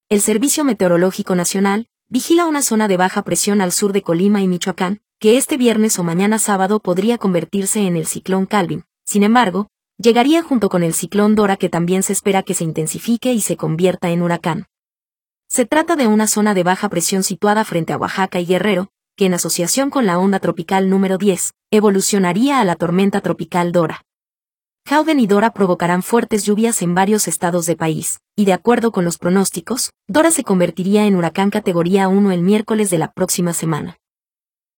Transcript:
El Servicio Meteorológico Nacional vigila una zona de baja presión al sur de Colima y Michoacán, que este viernes o mañana sábado podría convertirse en el ciclón Calvin. Sin embargo, llegaría junto con el ciclón Dora, que también se espera que se intensifique y se convierta en huracán. Se trata de una zona de baja presión situada frente a Oaxaca y Guerrero, que en asociación con la onda tropical número 10, evolucionaría a la tormenta tropical Dora. Calvin y Dora provocarán fuertes lluvias en varios estados del país, y de acuerdo con los pronósticos, Dora se convertiría en huracán categoría 1 el miércoles de la próxima semana.